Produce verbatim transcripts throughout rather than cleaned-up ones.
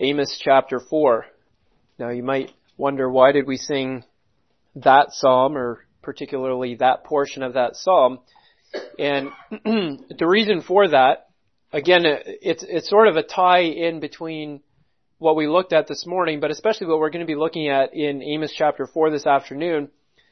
Amos chapter four. Now you might wonder, why did we sing that psalm, or particularly that portion of that psalm? And the reason for that, again, it's it's sort of a tie-in between what we looked at this morning, but especially what we're going to be looking at in Amos chapter four this afternoon.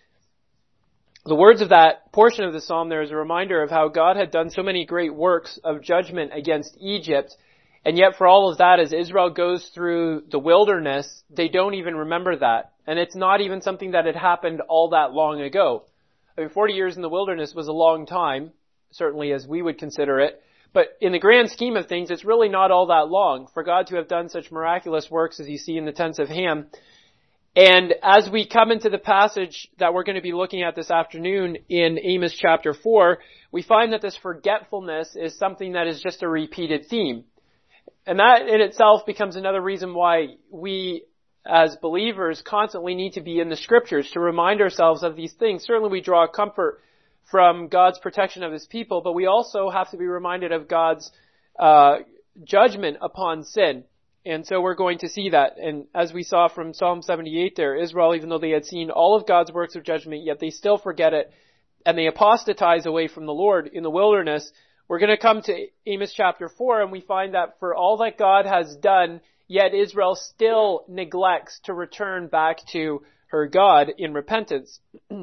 The words of that portion of the psalm there is a reminder of how God had done so many great works of judgment against Egypt, and yet for all of that, as Israel goes through the wilderness, they don't even remember that. And it's not even something that had happened all that long ago. I mean, forty years in the wilderness was a long time, certainly as we would consider it. But in the grand scheme of things, it's really not all that long for God to have done such miraculous works as you see in the tents of Ham. And as we come into the passage that we're going to be looking at this afternoon in Amos chapter four, we find that this forgetfulness is something that is just a repeated theme. And that in itself becomes another reason why we as believers constantly need to be in the scriptures to remind ourselves of these things. Certainly we draw comfort from God's protection of his people, but we also have to be reminded of God's uh judgment upon sin. And so we're going to see that. And as we saw from Psalm seventy-eight there, Israel, even though they had seen all of God's works of judgment, yet they still forget it, and they apostatize away from the Lord in the wilderness. We're going to come to Amos chapter four, and we find that for all that God has done, yet Israel still neglects to return back to her God in repentance.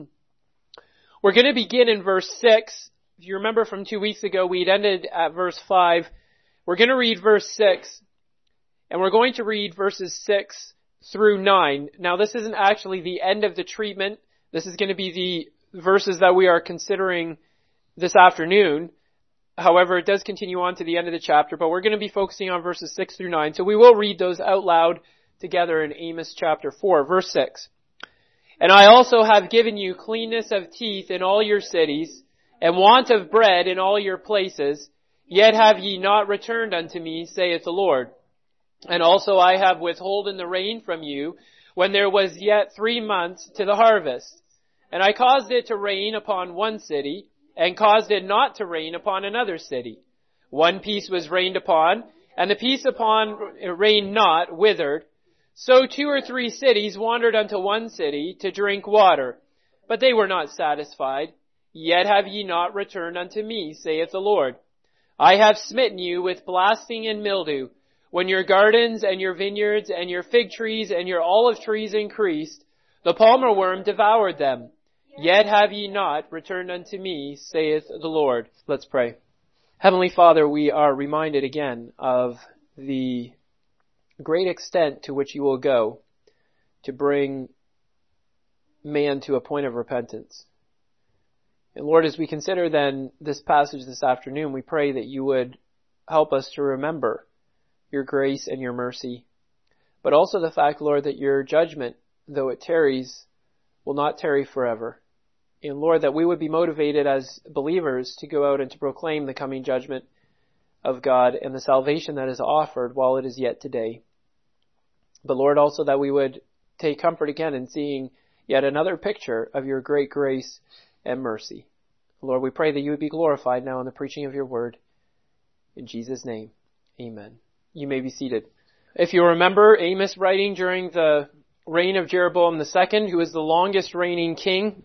We're going to begin in verse six. If you remember from two weeks ago, we'd ended at verse five. We're going to read verse six. And we're going to read verses six through nine. Now, this isn't actually the end of the treatment. This is going to be the verses that we are considering this afternoon. However, it does continue on to the end of the chapter, but we're going to be focusing on verses six through nine. So we will read those out loud together in Amos chapter four, verse six. And I also have given you cleanness of teeth in all your cities, and want of bread in all your places, yet have ye not returned unto me, saith the Lord. And also I have withholden the rain from you, when there was yet three months to the harvest. And I caused it to rain upon one city, and caused it not to rain upon another city. One piece was rained upon, and the piece upon it rained not withered. So two or three cities wandered unto one city to drink water, but they were not satisfied. Yet have ye not returned unto me, saith the Lord. I have smitten you with blasting and mildew, when your gardens and your vineyards and your fig trees and your olive trees increased, the palmer worm devoured them. Yet have ye not returned unto me, saith the Lord. Let's pray. Heavenly Father, we are reminded again of the great extent to which you will go to bring man to a point of repentance. And Lord, as we consider then this passage this afternoon, we pray that you would help us to remember your grace and your mercy, but also the fact, Lord, that your judgment, though it tarries, will not tarry forever. And Lord, that we would be motivated as believers to go out and to proclaim the coming judgment of God and the salvation that is offered while it is yet today. But Lord, also that we would take comfort again in seeing yet another picture of your great grace and mercy. Lord, we pray that you would be glorified now in the preaching of your word. In Jesus' name, amen. You may be seated. If you remember, Amos writing during the reign of Jeroboam the second, who was the longest reigning king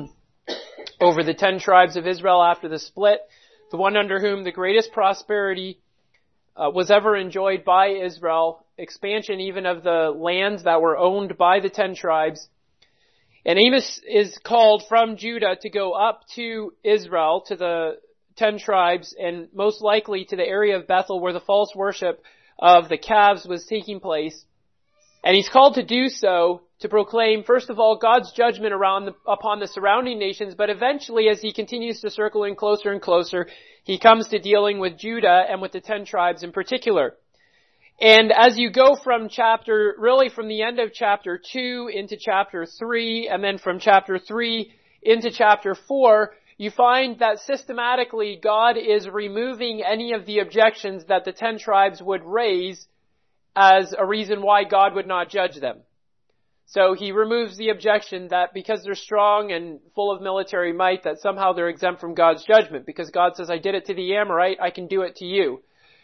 over the ten tribes of Israel after the split, the one under whom the greatest prosperity uh, was ever enjoyed by Israel, expansion even of the lands that were owned by the ten tribes. And Amos is called from Judah to go up to Israel, to the ten tribes, and most likely to the area of Bethel where the false worship of the calves was taking place. And he's called to do so to proclaim, first of all, God's judgment around the, upon the surrounding nations, but eventually as he continues to circle in closer and closer, he comes to dealing with Judah and with the ten tribes in particular. And as you go from chapter, really from the end of chapter two into chapter three, and then from chapter three into chapter four, you find that systematically God is removing any of the objections that the ten tribes would raise as a reason why God would not judge them. So he removes the objection that because they're strong and full of military might, that somehow they're exempt from God's judgment. Because God says, I did it to the Amorite, I can do it to you.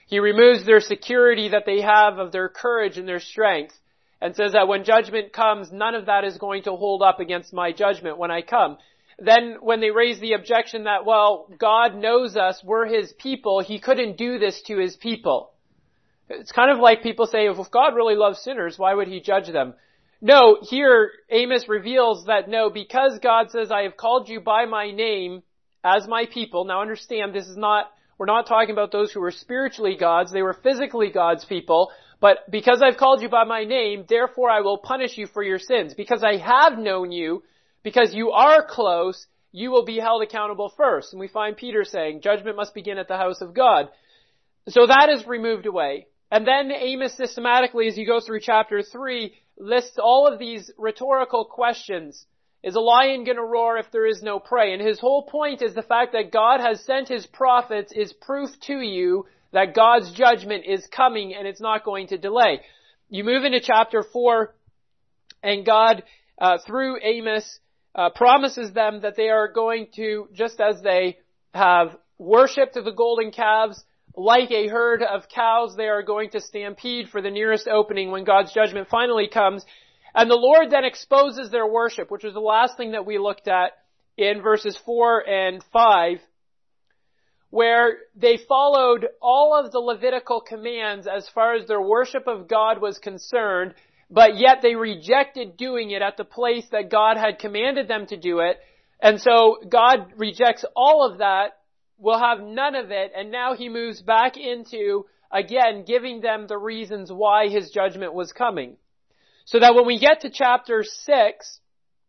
He removes their security that they have of their courage and their strength, and says that when judgment comes, none of that is going to hold up against my judgment when I come. Then when they raise the objection that, well, God knows us, we're His people, He couldn't do this to His people. It's kind of like people say, if God really loves sinners, why would He judge them? No, here Amos reveals that no, because God says, I have called you by my name as my people. Now understand, this is not, we're not talking about those who were spiritually gods. They were physically God's people. But because I've called you by my name, therefore I will punish you for your sins. Because I have known you, because you are close, you will be held accountable first. And we find Peter saying, judgment must begin at the house of God. So that is removed away. And then Amos systematically, as you go through chapter three, lists all of these rhetorical questions. Is a lion going to roar if there is no prey? And his whole point is the fact that God has sent His prophets is proof to you that God's judgment is coming and it's not going to delay. You move into chapter four, and God, uh, through Amos, uh, promises them that they are going to, just as they have worshipped the golden calves, like a herd of cows, they are going to stampede for the nearest opening when God's judgment finally comes. And the Lord then exposes their worship, which was the last thing that we looked at in verses four and five, where they followed all of the Levitical commands as far as their worship of God was concerned, but yet they rejected doing it at the place that God had commanded them to do it. And so God rejects all of that, will have none of it, and now He moves back into, again, giving them the reasons why His judgment was coming. So that when we get to chapter six,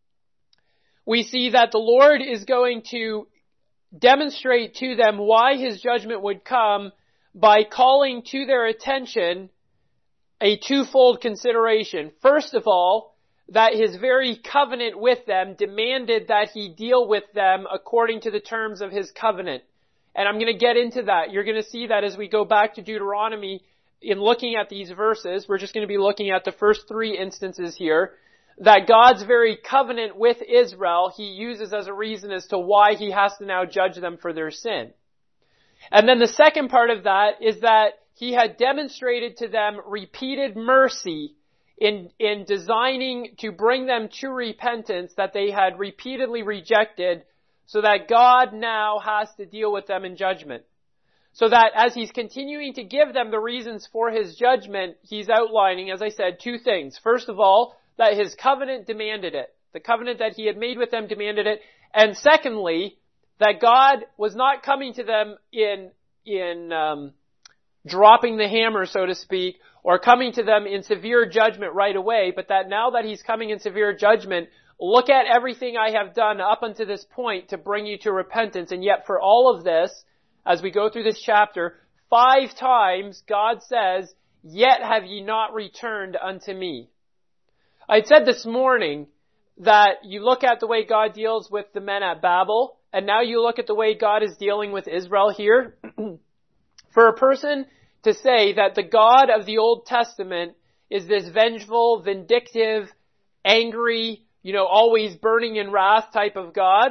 we see that the Lord is going to demonstrate to them why His judgment would come by calling to their attention a twofold consideration. First of all, that His very covenant with them demanded that He deal with them according to the terms of His covenant. And I'm going to get into that. You're going to see that as we go back to Deuteronomy in looking at these verses. We're just going to be looking at the first three instances here. That God's very covenant with Israel, He uses as a reason as to why He has to now judge them for their sin. And then the second part of that is that He had demonstrated to them repeated mercy in, in designing to bring them to repentance that they had repeatedly rejected, so that God now has to deal with them in judgment. So that as He's continuing to give them the reasons for His judgment, He's outlining, as I said, two things. First of all, that His covenant demanded it. The covenant that He had made with them demanded it. And secondly, that God was not coming to them in, in, um, dropping the hammer, so to speak, or coming to them in severe judgment right away, but that now that He's coming in severe judgment, look at everything I have done up until this point to bring you to repentance. And yet for all of this, as we go through this chapter, five times God says, yet have ye not returned unto me. I said this morning that you look at the way God deals with the men at Babel, and now you look at the way God is dealing with Israel here. For a person to say that the God of the Old Testament is this vengeful, vindictive, angry, you know, always burning in wrath type of God,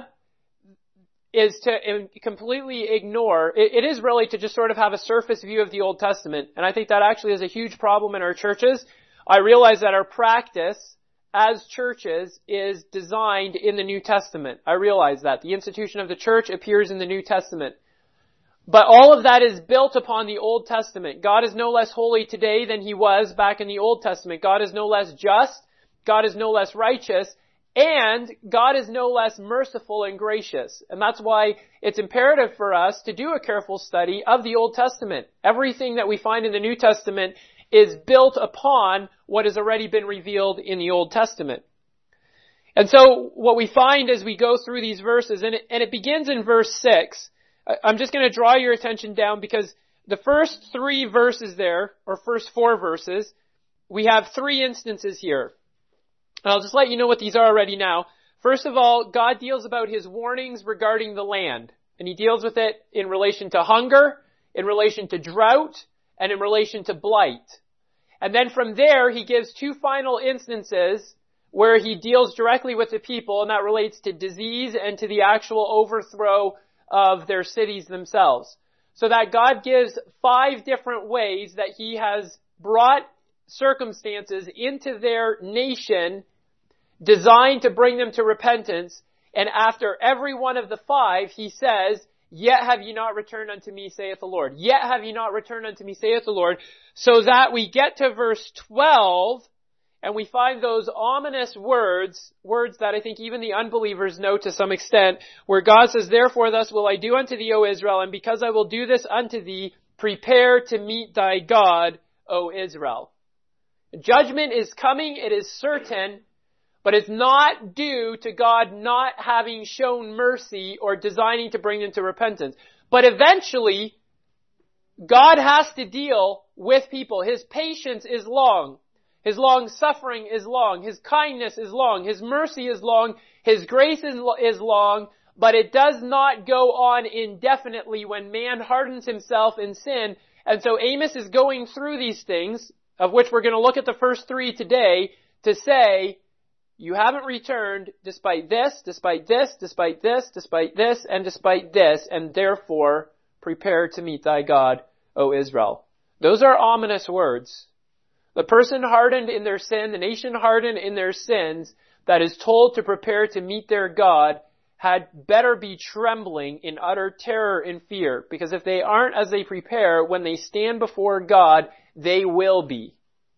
is to completely ignore, it, it is really to just sort of have a surface view of the Old Testament. And I think that actually is a huge problem in our churches. I realize that our practice as churches is designed in the New Testament. I realize that. The institution of the church appears in the New Testament. But all of that is built upon the Old Testament. God is no less holy today than He was back in the Old Testament. God is no less just. God is no less righteous. And God is no less merciful and gracious. And that's why it's imperative for us to do a careful study of the Old Testament. Everything that we find in the New Testament is built upon what has already been revealed in the Old Testament. And so what we find as we go through these verses, and it, and it begins in verse six, I'm just going to draw your attention down because the first three verses there, or first four verses, we have three instances here. And I'll just let you know what these are already now. First of all, God deals about His warnings regarding the land. And He deals with it in relation to hunger, in relation to drought, and in relation to blight. And then from there, He gives two final instances where He deals directly with the people, and that relates to disease and to the actual overthrow of their cities themselves. so that God gives five different ways that he has brought circumstances into their nation designed to bring them to repentance. And after every one of the five, he says, yet have you not returned unto me, saith the Lord. Yet have you not returned unto me, saith the Lord. So that we get to verse twelve, and we find those ominous words, words that I think even the unbelievers know to some extent, where God says, therefore thus will I do unto thee, O Israel, and because I will do this unto thee, prepare to meet thy God, O Israel. Judgment is coming, it is certain, but it's not due to God not having shown mercy or designing to bring them to repentance. But eventually, God has to deal with people. His patience is long. His long suffering is long. His kindness is long. His mercy is long. His grace is, is long. But it does not go on indefinitely when man hardens himself in sin. And so Amos is going through these things, of which we're going to look at the first three today, to say, you haven't returned despite this, despite this, despite this, despite this, and despite this, and therefore prepare to meet thy God, O Israel. Those are ominous words. The person hardened in their sin, the nation hardened in their sins, that is told to prepare to meet their God, had better be trembling in utter terror and fear, because if they aren't as they prepare, when they stand before God, they will be.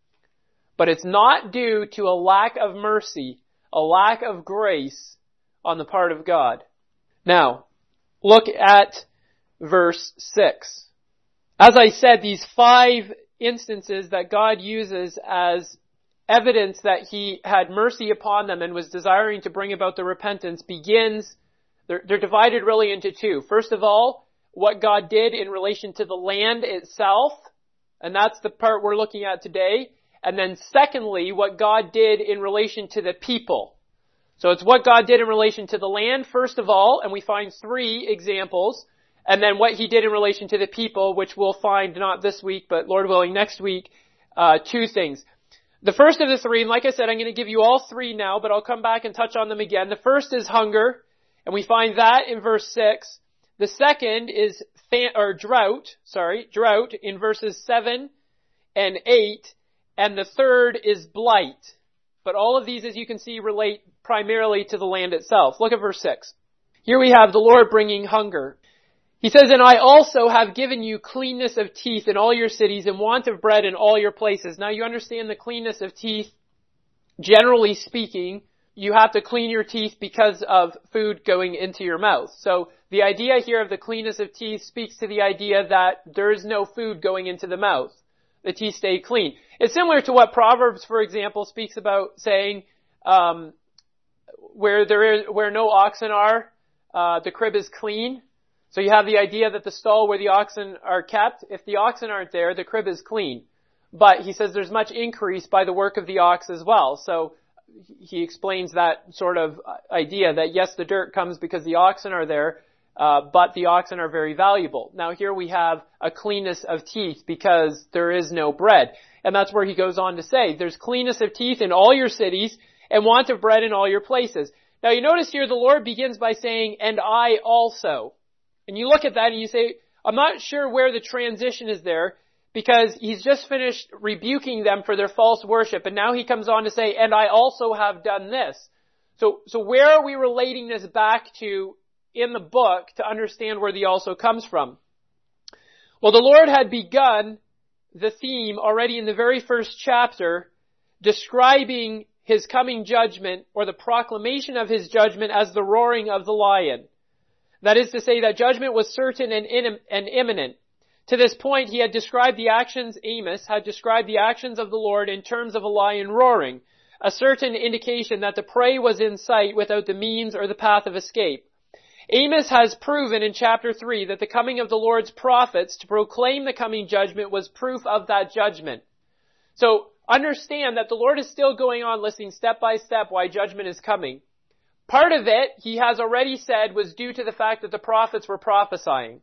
But it's not due to a lack of mercy, a lack of grace on the part of God. Now, look at verse six. As I said, these five instances that God uses as evidence that he had mercy upon them and was desiring to bring about the repentance begins, they're, they're divided really into two. First of all, what God did in relation to the land itself, and that's the part we're looking at today. And then secondly, what God did in relation to the people. So it's what God did in relation to the land, first of all, and we find three examples. And then what he did in relation to the people, which we'll find not this week, but Lord willing next week, uh, two things. The first of the three, and like I said, I'm going to give you all three now, but I'll come back and touch on them again. The first is hunger, and we find that in verse six. The second is fan, or drought, sorry, drought in verses seven and eight. And the third is blight. But all of these, as you can see, relate primarily to the land itself. Look at verse six. Here we have the Lord bringing hunger. He says, and I also have given you cleanness of teeth in all your cities and want of bread in all your places. Now you understand the cleanness of teeth. Generally speaking, you have to clean your teeth because of food going into your mouth. So the idea here of the cleanness of teeth speaks to the idea that there is no food going into the mouth. The teeth stay clean. It's similar to what Proverbs, for example, speaks about saying, um, where there is, where no oxen are, uh, the crib is clean. So you have the idea that the stall where the oxen are kept, if the oxen aren't there, the crib is clean. But he says there's much increase by the work of the ox as well. So he explains that sort of idea that yes, the dirt comes because the oxen are there, Uh, but the oxen are very valuable. Now here we have a cleanness of teeth because there is no bread. And that's where he goes on to say, there's cleanness of teeth in all your cities and want of bread in all your places. Now you notice here the Lord begins by saying, and I also. And you look at that and you say, I'm not sure where the transition is there because he's just finished rebuking them for their false worship. And now he comes on to say, and I also have done this. So, so where are we relating this back to in the book to understand where the also comes from? Well, the Lord had begun the theme already in the very first chapter, describing his coming judgment or the proclamation of his judgment as the roaring of the lion. That is to say that judgment was certain and, in, and imminent. To this point, he had described the actions, Amos had described the actions of the Lord in terms of a lion roaring, a certain indication that the prey was in sight without the means or the path of escape. Amos has proven in chapter three that the coming of the Lord's prophets to proclaim the coming judgment was proof of that judgment. So understand that the Lord is still going on listing step by step why judgment is coming. Part of it, he has already said, was due to the fact that the prophets were prophesying.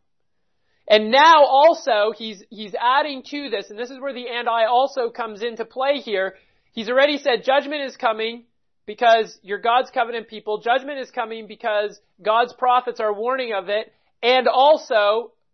And now also he's, he's adding to this, and this is where the and I also comes into play here. He's already said judgment is coming because you're God's covenant people. Judgment is coming because God's prophets are warning of it. And also,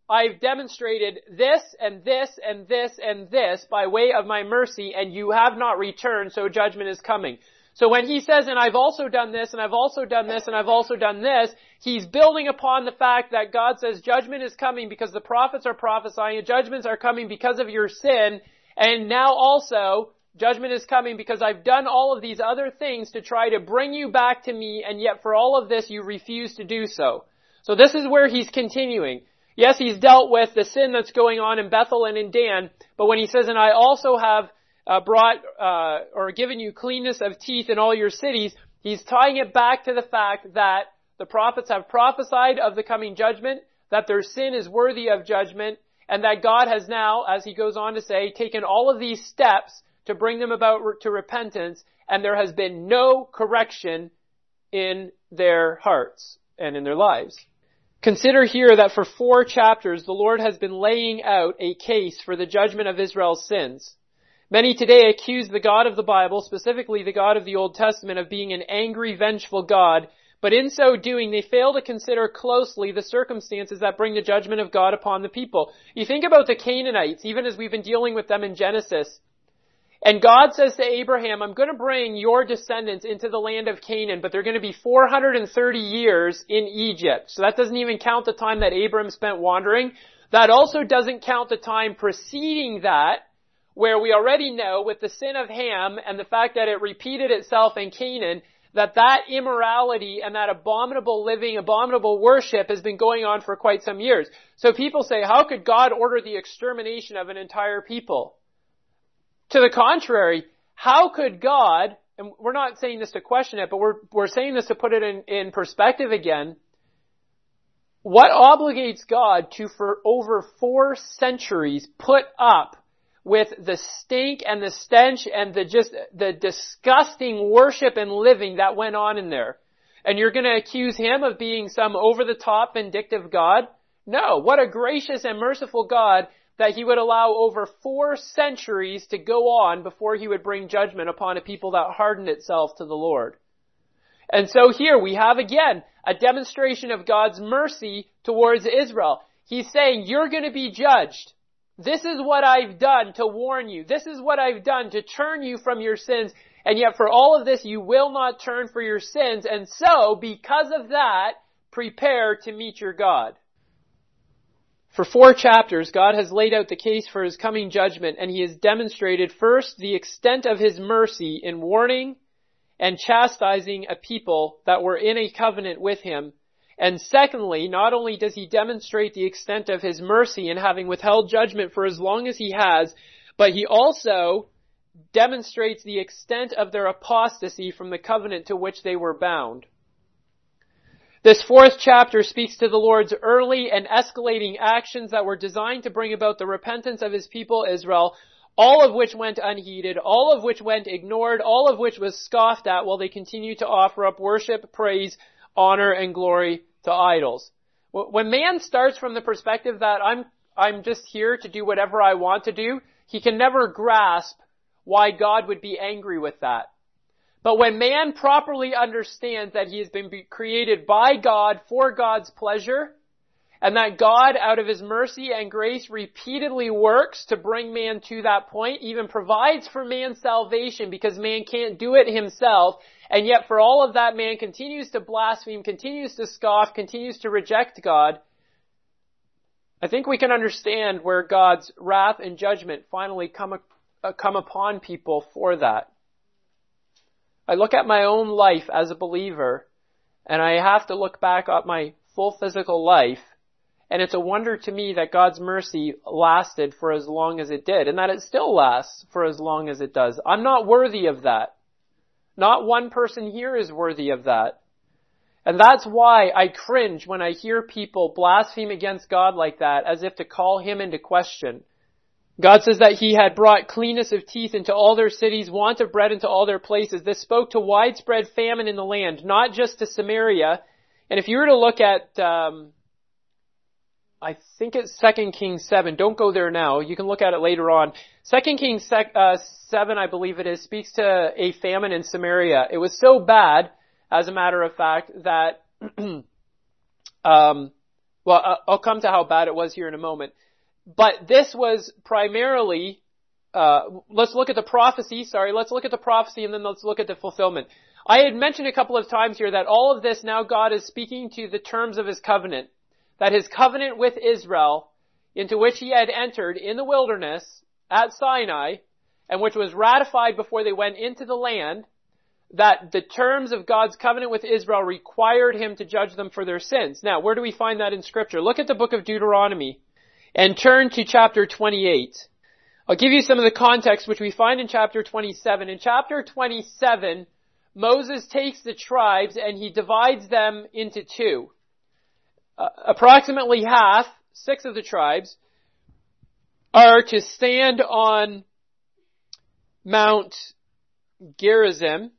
I've demonstrated this and this and this and this by way of my mercy, and you have not returned, so judgment is coming. So when he says, and I've also done this, and I've also done this, and I've also done this, he's building upon the fact that God says judgment is coming because the prophets are prophesying, and judgments are coming because of your sin, and now also judgment is coming because I've done all of these other things to try to bring you back to me, and yet for all of this you refuse to do so. So this is where he's continuing. Yes, he's dealt with the sin that's going on in Bethel and in Dan, but when he says, and I also have uh, brought uh, or given you cleanness of teeth in all your cities, he's tying it back to the fact that the prophets have prophesied of the coming judgment, that their sin is worthy of judgment, and that God has now, as he goes on to say, taken all of these steps to bring them about to repentance, and there has been no correction in their hearts and in their lives. Consider here that for four chapters, the Lord has been laying out a case for the judgment of Israel's sins. Many today accuse the God of the Bible, specifically the God of the Old Testament, of being an angry, vengeful God, but in so doing, they fail to consider closely the circumstances that bring the judgment of God upon the people. You think about the Canaanites, even as we've been dealing with them in Genesis. And God says to Abraham, I'm going to bring your descendants into the land of Canaan, but they're going to be four hundred thirty years in Egypt. So that doesn't even count the time that Abraham spent wandering. That also doesn't count the time preceding that, where we already know with the sin of Ham and the fact that it repeated itself in Canaan, that that immorality and that abominable living, abominable worship has been going on for quite some years. So people say, how could God order the extermination of an entire people? To the contrary, how could God, and we're not saying this to question it, but we're, we're saying this to put it in, in perspective again, what obligates God to for over four centuries put up with the stink and the stench and the just, the disgusting worship and living that went on in there? And you're going to accuse him of being some over-the-top vindictive God? No, what a gracious and merciful God that he would allow over four centuries to go on before he would bring judgment upon a people that hardened itself to the Lord. And so here we have again a demonstration of God's mercy towards Israel. He's saying, you're going to be judged. This is what I've done to warn you. This is what I've done to turn you from your sins. And yet for all of this, you will not turn for your sins. And so, because of that, prepare to meet your God. For four chapters, God has laid out the case for his coming judgment, and he has demonstrated first the extent of his mercy in warning and chastising a people that were in a covenant with him. And secondly, not only does he demonstrate the extent of his mercy in having withheld judgment for as long as he has, but he also demonstrates the extent of their apostasy from the covenant to which they were bound. This fourth chapter speaks to the Lord's early and escalating actions that were designed to bring about the repentance of his people Israel, all of which went unheeded, all of which went ignored, all of which was scoffed at while they continued to offer up worship, praise, honor, and glory to idols. When man starts from the perspective that I'm, I'm just here to do whatever I want to do, he can never grasp why God would be angry with that. But when man properly understands that he has been created by God for God's pleasure, and that God, out of his mercy and grace, repeatedly works to bring man to that point, even provides for man's salvation because man can't do it himself, and yet for all of that, man continues to blaspheme, continues to scoff, continues to reject God, I think we can understand where God's wrath and judgment finally come, uh, come upon people for that. I look at my own life as a believer, and I have to look back at my full physical life, and it's a wonder to me that God's mercy lasted for as long as it did, and that it still lasts for as long as it does. I'm not worthy of that. Not one person here is worthy of that. And that's why I cringe when I hear people blaspheme against God like that, as if to call him into question. God says that he had brought cleanness of teeth into all their cities, want of bread into all their places. This spoke to widespread famine in the land, not just to Samaria. And if you were to look at, um, I think it's Second Kings seven. Don't go there now. You can look at it later on. Second Kings uh, seven, I believe it is, speaks to a famine in Samaria. It was so bad, as a matter of fact, that um, Well, I'll come to how bad it was here in a moment. But this was primarily, uh, let's look at the prophecy, sorry, let's look at the prophecy and then let's look at the fulfillment. I had mentioned a couple of times here that all of this, now God is speaking to the terms of his covenant. That his covenant with Israel, into which he had entered in the wilderness at Sinai, and which was ratified before they went into the land, that the terms of God's covenant with Israel required him to judge them for their sins. Now, where do we find that in Scripture? Look at the book of Deuteronomy and turn to chapter twenty-eight. I'll give you some of the context which we find in chapter twenty-seven. In chapter twenty-seven, Moses takes the tribes and he divides them into two. Uh, approximately half, six of the tribes, are to stand on Mount Gerizim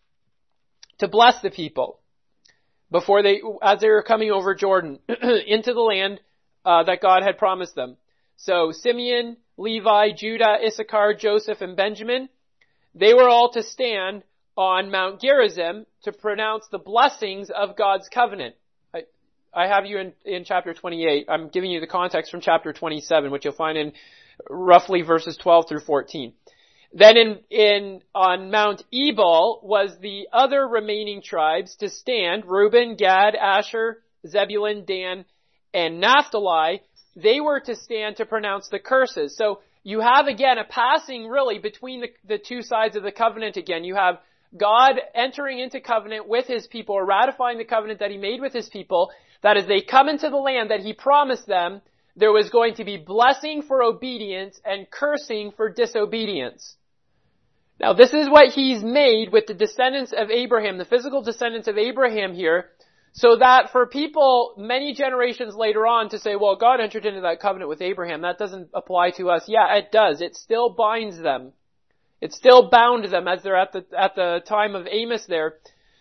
to bless the people before they, as they were coming over Jordan into the land uh, that God had promised them. So Simeon, Levi, Judah, Issachar, Joseph, and Benjamin, they were all to stand on Mount Gerizim to pronounce the blessings of God's covenant. I, I have you in, in chapter twenty-eight. I'm giving you the context from chapter twenty-seven, which you'll find in roughly verses twelve through fourteen. Then in, in, on Mount Ebal was the other remaining tribes to stand, Reuben, Gad, Asher, Zebulun, Dan, and Naphtali. They were to stand to pronounce the curses. So you have again a passing really between the, the two sides of the covenant again. You have God entering into covenant with his people, or ratifying the covenant that he made with his people, that as they come into the land that he promised them, there was going to be blessing for obedience and cursing for disobedience. Now this is what he's made with the descendants of Abraham, the physical descendants of Abraham here, so that for people many generations later on to say, well, God entered into that covenant with Abraham, that doesn't apply to us. Yeah, it does. It still binds them. It still bound them as they're at the, at the time of Amos there.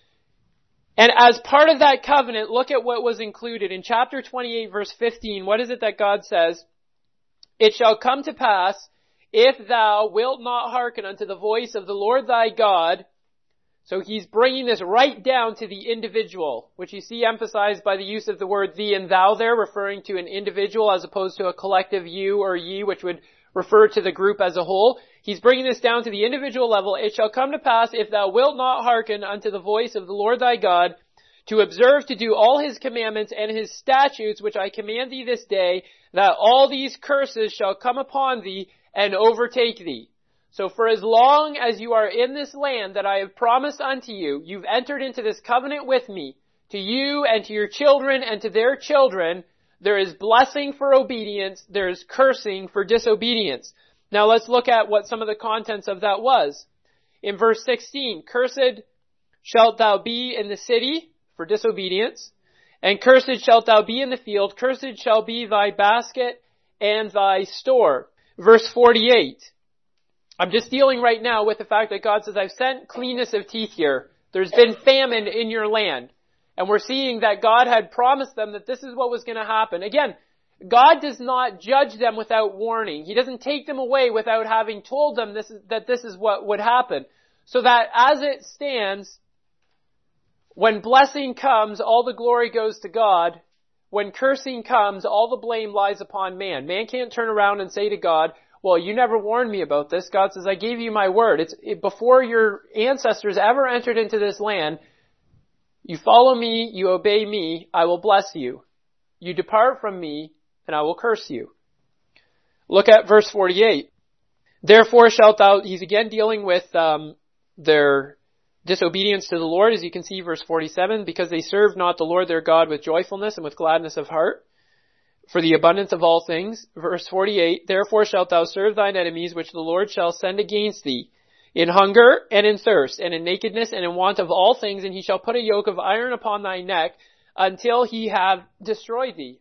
And as part of that covenant, look at what was included. In chapter twenty-eight, verse fifteen, what is it that God says? It shall come to pass, if thou wilt not hearken unto the voice of the Lord thy God. So he's bringing this right down to the individual, which you see emphasized by the use of the word thee and thou there, referring to an individual as opposed to a collective you or ye, which would refer to the group as a whole. He's bringing this down to the individual level. It shall come to pass, if thou wilt not hearken unto the voice of the Lord thy God, to observe to do all his commandments and his statutes, which I command thee this day, that all these curses shall come upon thee and overtake thee. So for as long as you are in this land that I have promised unto you, you've entered into this covenant with me, to you and to your children and to their children, there is blessing for obedience, there is cursing for disobedience. Now let's look at what some of the contents of that was. In verse sixteen, cursed shalt thou be in the city for disobedience, and cursed shalt thou be in the field, cursed shall be thy basket and thy store. Verse forty-eight, I'm just dealing right now with the fact that God says, I've sent cleanness of teeth here. There's been famine in your land. And we're seeing that God had promised them that this is what was going to happen. Again, God does not judge them without warning. He doesn't take them away without having told them this is, that this is what would happen. So that as it stands, when blessing comes, all the glory goes to God. When cursing comes, all the blame lies upon man. Man can't turn around and say to God, well, you never warned me about this. God says, I gave you my word. It's it, before your ancestors ever entered into this land, you follow me, you obey me, I will bless you. You depart from me, and I will curse you. Look at verse forty-eight. Therefore shalt thou, he's again dealing with um, their disobedience to the Lord, as you can see, verse forty-seven, because they served not the Lord their God with joyfulness and with gladness of heart, for the abundance of all things. Verse forty-eight, therefore shalt thou serve thine enemies, which the Lord shall send against thee, in hunger and in thirst, and in nakedness and in want of all things, and he shall put a yoke of iron upon thy neck until he have destroyed thee.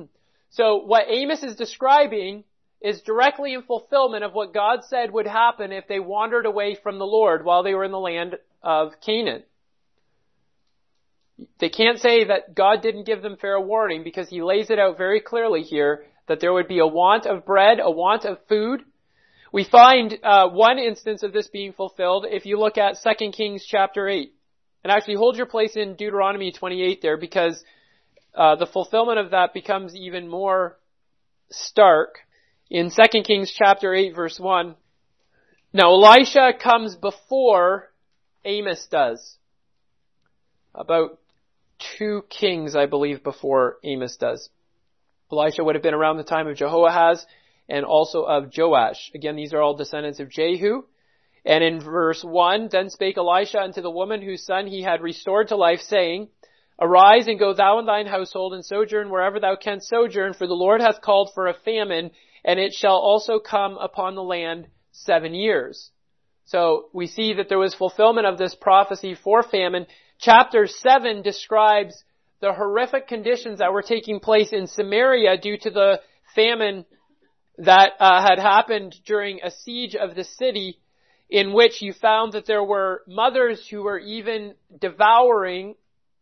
So what Amos is describing is directly in fulfillment of what God said would happen if they wandered away from the Lord while they were in the land of Canaan. They can't say that God didn't give them fair warning, because he lays it out very clearly here that there would be a want of bread, a want of food. We find uh, one instance of this being fulfilled if you look at Second Kings chapter eight. And actually hold your place in Deuteronomy twenty-eight there, because uh, the fulfillment of that becomes even more stark in Second Kings chapter eight verse one. Now Elisha comes before Amos does. About two kings, I believe, before Amos does. Elisha would have been around the time of Jehoahaz and also of Joash. Again, these are all descendants of Jehu. And in verse one, then spake Elisha unto the woman whose son he had restored to life, saying, Arise and go thou and thine household and sojourn wherever thou canst sojourn, for the Lord hath called for a famine, and it shall also come upon the land seven years. So we see that there was fulfillment of this prophecy for famine. Chapter seven describes the horrific conditions that were taking place in Samaria due to the famine that uh, had happened during a siege of the city, in which you found that there were mothers who were even devouring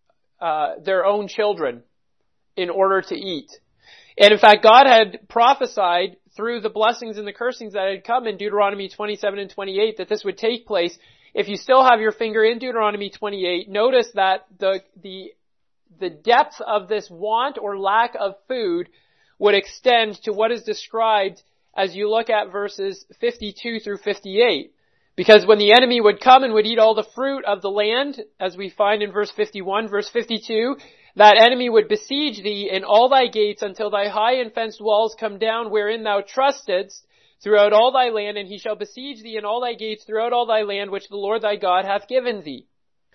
uh, their own children in order to eat. And in fact, God had prophesied through the blessings and the cursings that had come in Deuteronomy twenty-seven and twenty-eight that this would take place. If you still have your finger in Deuteronomy twenty-eight, notice that the the the depth of this want or lack of food would extend to what is described as you look at verses fifty-two through fifty-eight. Because when the enemy would come and would eat all the fruit of the land, as we find in verse fifty-one, verse fifty-two, that enemy would besiege thee in all thy gates until thy high and fenced walls come down wherein thou trustedst throughout all thy land, and he shall besiege thee in all thy gates throughout all thy land which the Lord thy God hath given thee.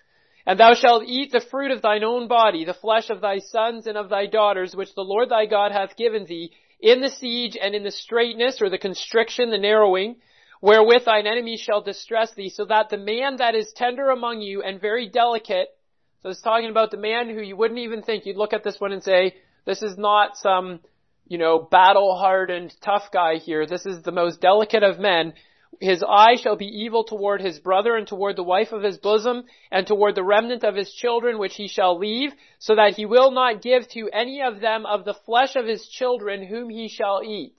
And thou shalt eat the fruit of thine own body, the flesh of thy sons and of thy daughters, which the Lord thy God hath given thee, in the siege and in the straitness, or the constriction, the narrowing, wherewith thine enemies shall distress thee, so that the man that is tender among you and very delicate, so it's talking about the man who you wouldn't even think, you'd look at this one and say, this is not some, you know, battle-hardened tough guy here. This is the most delicate of men. His eye shall be evil toward his brother and toward the wife of his bosom and toward the remnant of his children which he shall leave, so that he will not give to any of them of the flesh of his children whom he shall eat.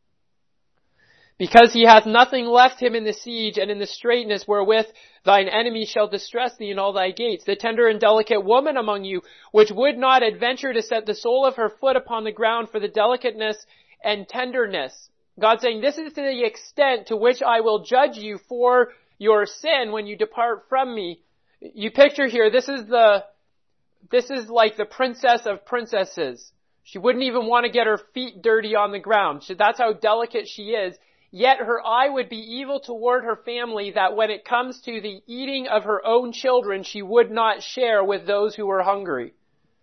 Because he hath nothing left him in the siege and in the straitness wherewith thine enemy shall distress thee in all thy gates. The tender and delicate woman among you, which would not adventure to set the sole of her foot upon the ground for the delicateness and tenderness. God saying, this is to the extent to which I will judge you for your sin when you depart from me. You picture here, this is the, this is like the princess of princesses. She wouldn't even want to get her feet dirty on the ground. That's how delicate she is. Yet her eye would be evil toward her family, that when it comes to the eating of her own children, she would not share with those who were hungry.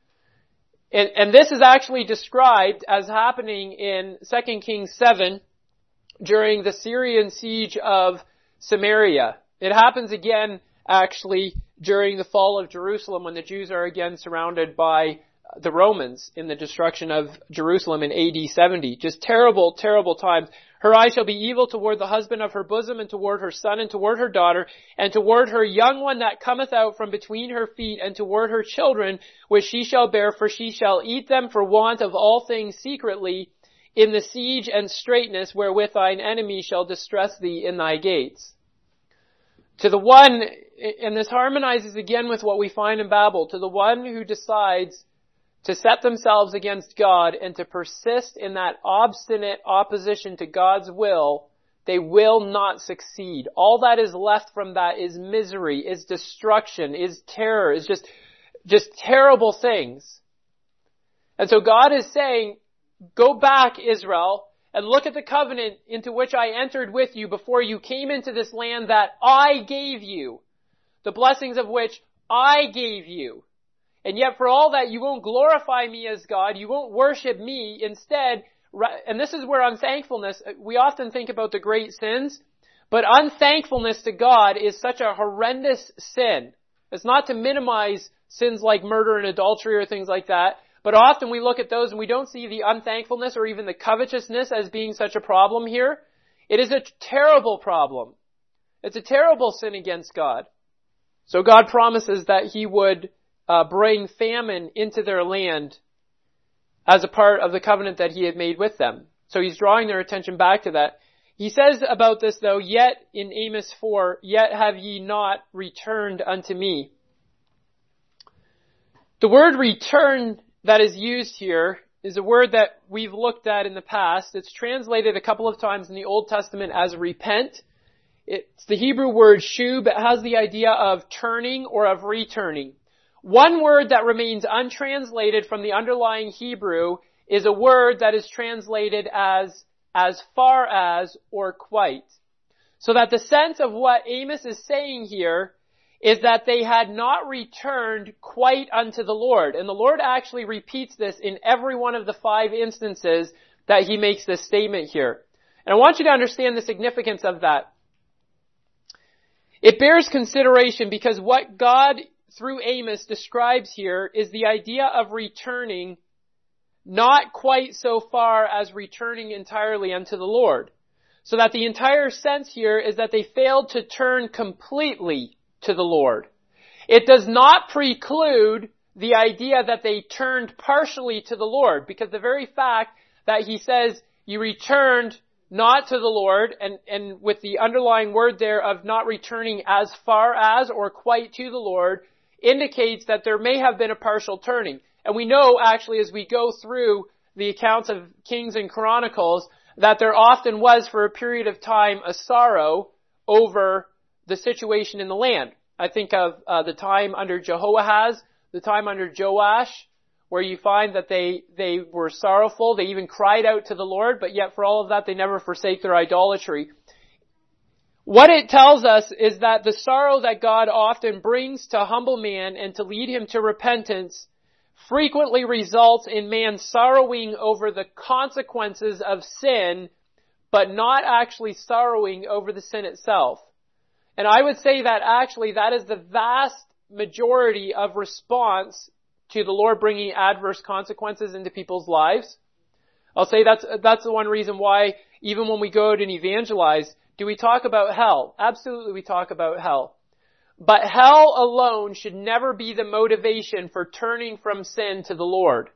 And, and this is actually described as happening in Second Kings seven during the Syrian siege of Samaria. It happens again, actually, during the fall of Jerusalem when the Jews are again surrounded by the Romans in the destruction of Jerusalem in A D seventy. Just terrible, terrible times. Her eye shall be evil toward the husband of her bosom, and toward her son, and toward her daughter, and toward her young one that cometh out from between her feet, and toward her children, which she shall bear, for she shall eat them for want of all things secretly, in the siege and straitness wherewith thine enemy shall distress thee in thy gates. To the one, and this harmonizes again with what we find in Babel, to the one who decides to set themselves against God and to persist in that obstinate opposition to God's will, they will not succeed. All that is left from that is misery, is destruction, is terror, is just, just terrible things. And so God is saying, go back, Israel, and look at the covenant into which I entered with you before you came into this land that I gave you, the blessings of which I gave you. And yet for all that, you won't glorify me as God. You won't worship me. Instead, and this is where unthankfulness, we often think about the great sins, but unthankfulness to God is such a horrendous sin. It's not to minimize sins like murder and adultery or things like that, but often we look at those and we don't see the unthankfulness or even the covetousness as being such a problem here. It is a terrible problem. It's a terrible sin against God. So God promises that He would Uh, bring famine into their land as a part of the covenant that He had made with them. So He's drawing their attention back to that. He says about this though, yet in Amos four, yet have ye not returned unto me. The word return that is used here is a word that we've looked at in the past. It's translated a couple of times in the Old Testament as repent. It's the Hebrew word shub. It has the idea of turning or of returning. One word that remains untranslated from the underlying Hebrew is a word that is translated as as far as or quite. So that the sense of what Amos is saying here is that they had not returned quite unto the Lord. And the Lord actually repeats this in every one of the five instances that he makes this statement here. And I want you to understand the significance of that. It bears consideration because what God, through Amos, describes here is the idea of returning not quite so far as returning entirely unto the Lord. So that the entire sense here is that they failed to turn completely to the Lord. It does not preclude the idea that they turned partially to the Lord, because the very fact that he says you returned not to the Lord, and, and with the underlying word there of not returning as far as or quite to the Lord, indicates that there may have been a partial turning. And we know actually as we go through the accounts of Kings and Chronicles that there often was for a period of time a sorrow over the situation in the land. I think of uh, the time under Jehoahaz, the time under Joash, where you find that they, they were sorrowful. They even cried out to the Lord, but yet for all of that, they never forsake their idolatry. What it tells us is that the sorrow that God often brings to humble man and to lead him to repentance frequently results in man sorrowing over the consequences of sin, but not actually sorrowing over the sin itself. And I would say that actually that is the vast majority of response to the Lord bringing adverse consequences into people's lives. I'll say that's, that's the one reason why even when we go out and evangelize, do we talk about hell? Absolutely we talk about hell. But hell alone should never be the motivation for turning from sin to the Lord.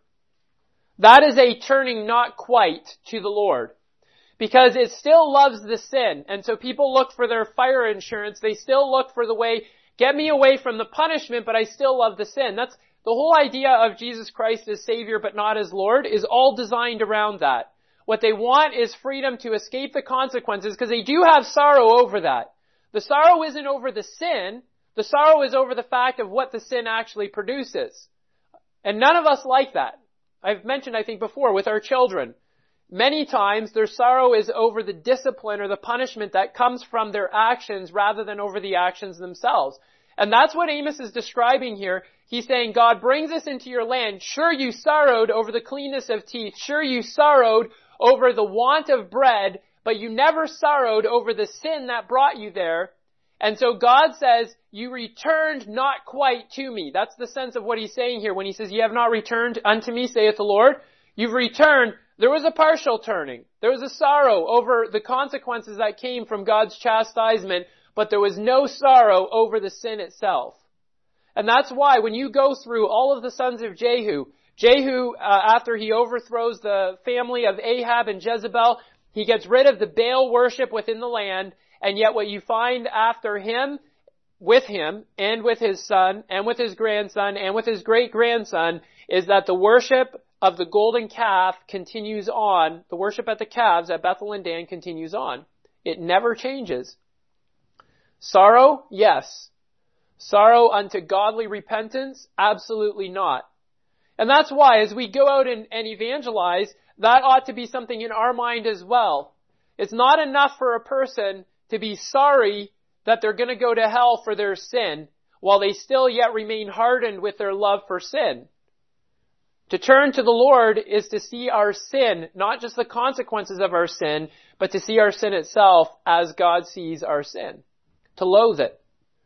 That is a turning not quite to the Lord. Because it still loves the sin. And so people look for their fire insurance. They still look for the way, get me away from the punishment, but I still love the sin. That's the whole idea of Jesus Christ as Savior but not as Lord is all designed around that. What they want is freedom to escape the consequences because they do have sorrow over that. The sorrow isn't over the sin. The sorrow is over the fact of what the sin actually produces. And none of us like that. I've mentioned, I think, before with our children. Many times their sorrow is over the discipline or the punishment that comes from their actions rather than over the actions themselves. And that's what Amos is describing here. He's saying, God brings us into your land. Sure, you sorrowed over the cleanness of teeth. Sure, you sorrowed over the want of bread, but you never sorrowed over the sin that brought you there. And so God says, you returned not quite to me. That's the sense of what he's saying here when he says, ye have not returned unto me, saith the Lord. You've returned. There was a partial turning. There was a sorrow over the consequences that came from God's chastisement, but there was no sorrow over the sin itself. And that's why when you go through all of the sons of Jehu, Jehu, uh, after he overthrows the family of Ahab and Jezebel, he gets rid of the Baal worship within the land, and yet what you find after him, with him, and with his son, and with his grandson, and with his great-grandson, is that the worship of the golden calf continues on. The worship at the calves at Bethel and Dan continues on. It never changes. Sorrow? Yes. Sorrow unto godly repentance? Absolutely not. And that's why as we go out and, and evangelize, that ought to be something in our mind as well. It's not enough for a person to be sorry that they're going to go to hell for their sin while they still yet remain hardened with their love for sin. To turn to the Lord is to see our sin, not just the consequences of our sin, but to see our sin itself as God sees our sin. To loathe it.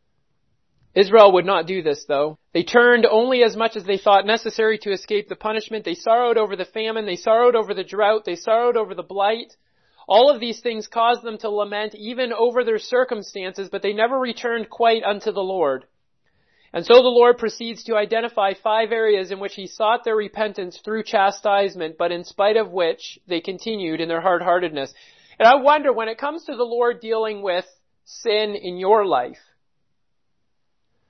Israel would not do this, though. They turned only as much as they thought necessary to escape the punishment. They sorrowed over the famine. They sorrowed over the drought. They sorrowed over the blight. All of these things caused them to lament even over their circumstances, but they never returned quite unto the Lord. And so the Lord proceeds to identify five areas in which he sought their repentance through chastisement, but in spite of which they continued in their hard-heartedness. And I wonder, when it comes to the Lord dealing with sin in your life,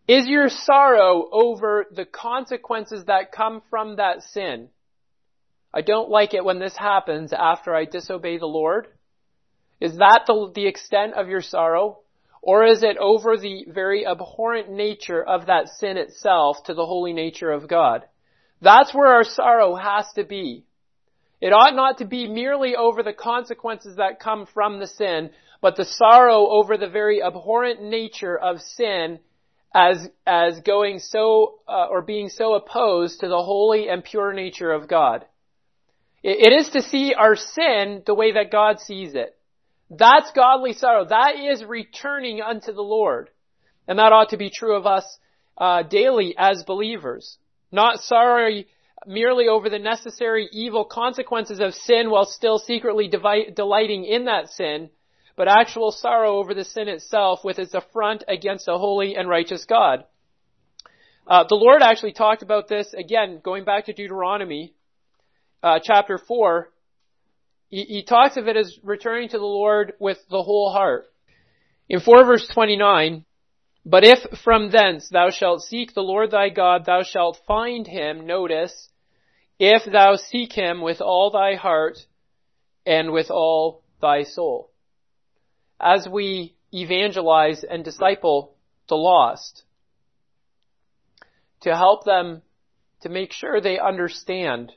Is your sorrow over the consequences that come from that sin? I don't like it when this happens after I disobey the Lord. Is that the, the extent of your sorrow? Or is it over the very abhorrent nature of that sin itself to the holy nature of God? That's where our sorrow has to be. It ought not to be merely over the consequences that come from the sin, but the sorrow over the very abhorrent nature of sin as, as going so, uh, or being so opposed to the holy and pure nature of God. It, it is to see our sin the way that God sees it. That's godly sorrow. That is returning unto the Lord. And that ought to be true of us uh, daily as believers. Not sorry merely over the necessary evil consequences of sin while still secretly devi- delighting in that sin, but actual sorrow over the sin itself with its affront against a holy and righteous God. Uh, the Lord actually talked about this, again, going back to Deuteronomy uh, chapter four. He, he talks of it as returning to the Lord with the whole heart. In four verse twenty-nine, but if from thence thou shalt seek the Lord thy God, thou shalt find him, notice, if thou seek him with all thy heart and with all thy soul. As we evangelize and disciple the lost, to help them to make sure they understand.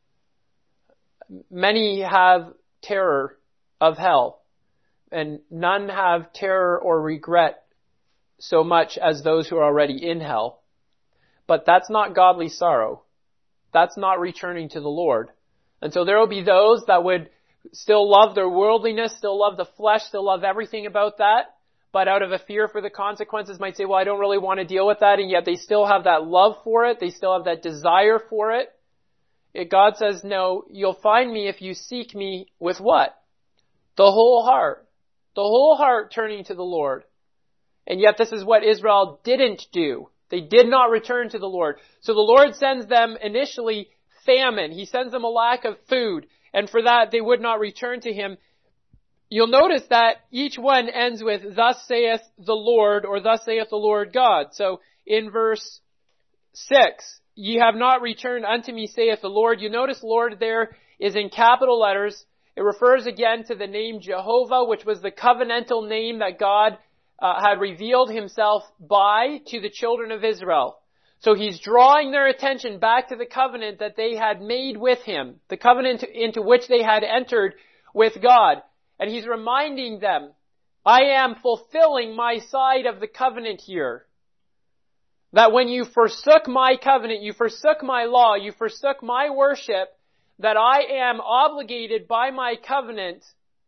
Many have terror of hell, and none have terror or regret so much as those who are already in hell. But that's not godly sorrow. That's not returning to the Lord. And so there will be those that would still love their worldliness, still love the flesh, still love everything about that, but out of a fear for the consequences might say, well, I don't really want to deal with that, and yet they still have that love for it, they still have that desire for it. It God says, no, you'll find me if you seek me with what? The whole heart. The whole heart turning to the Lord. And yet this is what Israel didn't do. They did not return to the Lord. So the Lord sends them initially famine. He sends them a lack of food. And for that, they would not return to him. You'll notice that each one ends with, thus saith the Lord, or thus saith the Lord God. So in verse six, ye have not returned unto me, saith the Lord. You notice Lord there is in capital letters. It refers again to the name Jehovah, which was the covenantal name that God uh, had revealed himself by to the children of Israel. So he's drawing their attention back to the covenant that they had made with him, the covenant into which they had entered with God. And he's reminding them, I am fulfilling my side of the covenant here. That when you forsook my covenant, you forsook my law, you forsook my worship, that I am obligated by my covenant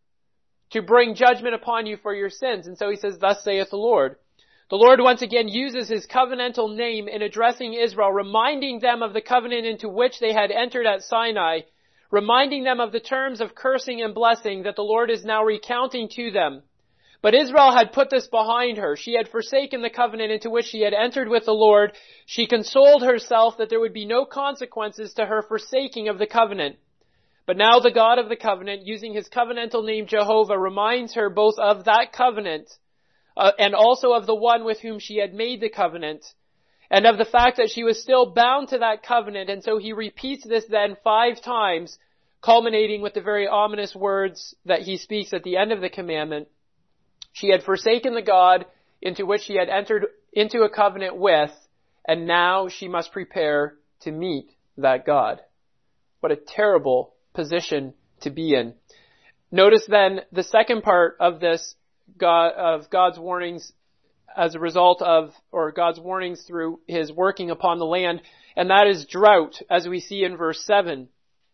to bring judgment upon you for your sins. And so he says, thus saith the Lord. The Lord once again uses his covenantal name in addressing Israel, reminding them of the covenant into which they had entered at Sinai, reminding them of the terms of cursing and blessing that the Lord is now recounting to them. But Israel had put this behind her. She had forsaken the covenant into which she had entered with the Lord. She consoled herself that there would be no consequences to her forsaking of the covenant. But now the God of the covenant, using his covenantal name Jehovah, reminds her both of that covenant uh, and also of the one with whom she had made the covenant, and of the fact that she was still bound to that covenant. And so he repeats this then five times, culminating with the very ominous words that he speaks at the end of the commandment. She had forsaken the God into which she had entered into a covenant with, and now she must prepare to meet that God. What a terrible position to be in. Notice then the second part of this, God, of God's warnings as a result of, or God's warnings through his working upon the land, and that is drought, as we see in verse seven.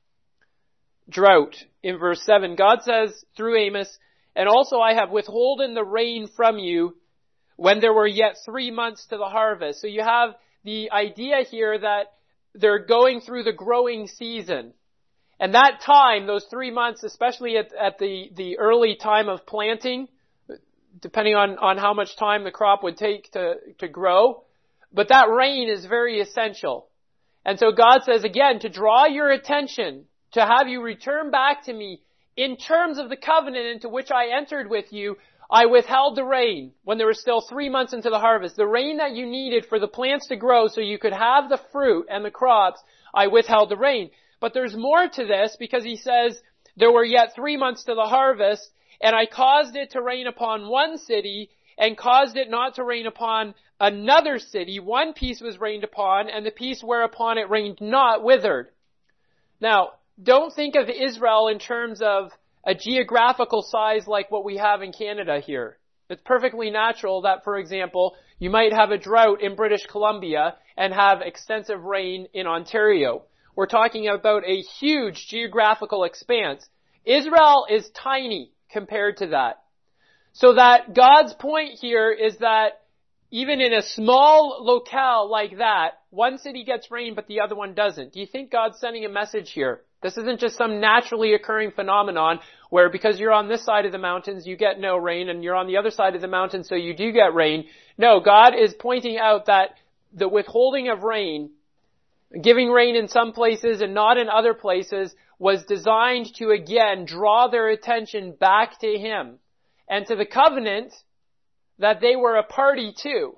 Drought. In verse seven, God says through Amos, and also I have withholden the rain from you when there were yet three months to the harvest. So you have the idea here that they're going through the growing season. And that time, those three months, especially at, at the, the early time of planting, depending on, on how much time the crop would take to, to grow, but that rain is very essential. And so God says again, to draw your attention, to have you return back to me in terms of the covenant into which I entered with you, I withheld the rain when there was still three months into the harvest. The rain that you needed for the plants to grow so you could have the fruit and the crops, I withheld the rain. But there's more to this because he says, there were yet three months to the harvest, and I caused it to rain upon one city and caused it not to rain upon another city. One piece was rained upon, and the piece whereupon it rained not withered. Now, don't think of Israel in terms of a geographical size like what we have in Canada here. It's perfectly natural that, for example, you might have a drought in British Columbia and have extensive rain in Ontario. We're talking about a huge geographical expanse. Israel is tiny compared to that. So that God's point here is that even in a small locale like that, one city gets rain but the other one doesn't. Do you think God's sending a message here? This isn't just some naturally occurring phenomenon where because you're on this side of the mountains you get no rain and you're on the other side of the mountain so you do get rain. No, God is pointing out that the withholding of rain, giving rain in some places and not in other places, was designed to again draw their attention back to Him and to the covenant that they were a party to.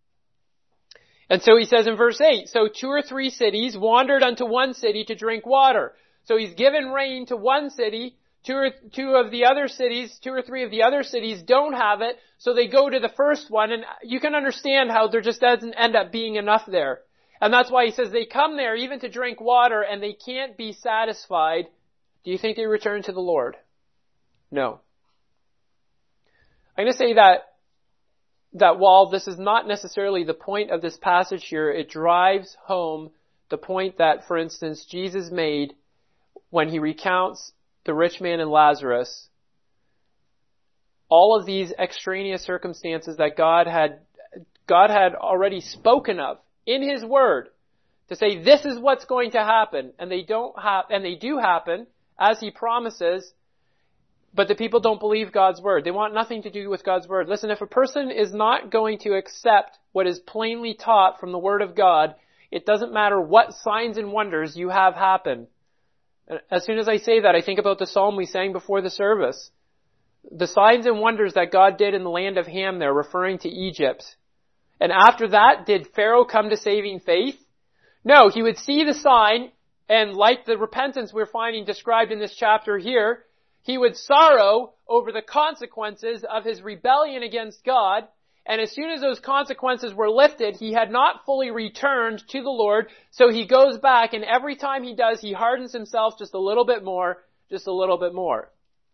And so he says in verse eight, so two or three cities wandered unto one city to drink water. So he's given rain to one city, two or two of the other cities, two or three of the other cities don't have it, so they go to the first one, and you can understand how there just doesn't end up being enough there. And that's why he says they come there even to drink water and they can't be satisfied. Do you think they return to the Lord? No. I'm going to say that that while this is not necessarily the point of this passage here, it drives home the point that, for instance, Jesus made when he recounts the rich man and Lazarus. All of these extraneous circumstances that God had, God had already spoken of in His Word to say this is what's going to happen, and they don't have, and they do happen as He promises. But the people don't believe God's Word. They want nothing to do with God's Word. Listen, if a person is not going to accept what is plainly taught from the Word of God, it doesn't matter what signs and wonders you have happen. As soon as I say that, I think about the psalm we sang before the service. The signs and wonders that God did in the land of Ham there, referring to Egypt. And after that, did Pharaoh come to saving faith? No, he would see the sign, and like the repentance we're finding described in this chapter here, he would sorrow over the consequences of his rebellion against God, and as soon as those consequences were lifted, he had not fully returned to the Lord, so he goes back, and every time he does, he hardens himself just a little bit more, just a little bit more.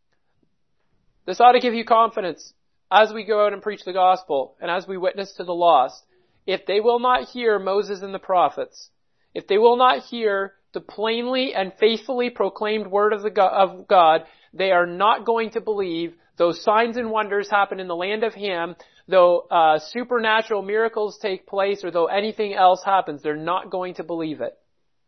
This ought to give you confidence as we go out and preach the gospel, and as we witness to the lost. If they will not hear Moses and the prophets, if they will not hear the plainly and faithfully proclaimed word of the God, of God, they are not going to believe. Though signs and wonders happen in the land of Ham, though uh, supernatural miracles take place, or though anything else happens, they're not going to believe it.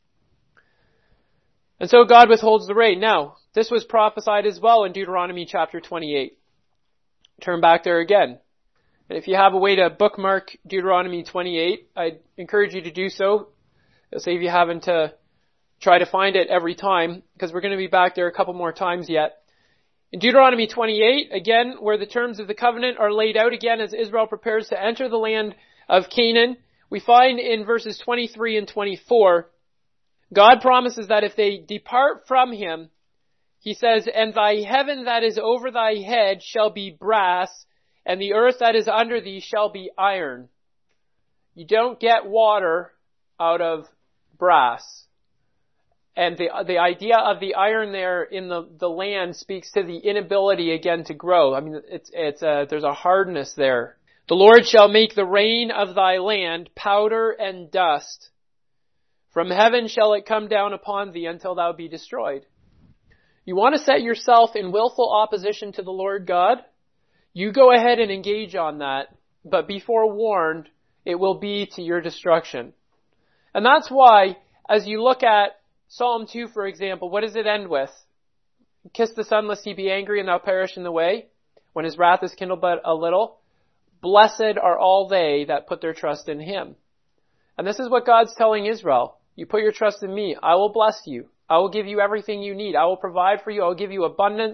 And so God withholds the rain. Now, this was prophesied as well in Deuteronomy chapter twenty-eight. Turn back there again. And if you have a way to bookmark Deuteronomy twenty-eight, I'd encourage you to do so. It'll save you having to try to find it every time, because we're going to be back there a couple more times yet. In Deuteronomy twenty-eight, again, where the terms of the covenant are laid out again as Israel prepares to enter the land of Canaan, we find in verses twenty-three and twenty-four, God promises that if they depart from Him, He says, and thy heaven that is over thy head shall be brass, and the earth that is under thee shall be iron. You don't get water out of brass. And the the idea of the iron there in the, the land speaks to the inability again to grow. I mean, it's it's a, there's a hardness there. The Lord shall make the rain of thy land powder and dust. From heaven shall it come down upon thee until thou be destroyed. You want to set yourself in willful opposition to the Lord God? You go ahead and engage on that, but be forewarned, it will be to your destruction. And that's why, as you look at Psalm two, for example, what does it end with? Kiss the Son, lest he be angry and thou perish in the way, when his wrath is kindled but a little. Blessed are all they that put their trust in Him. And this is what God's telling Israel. You put your trust in me, I will bless you. I will give you everything you need. I will provide for you. I will give you abundance.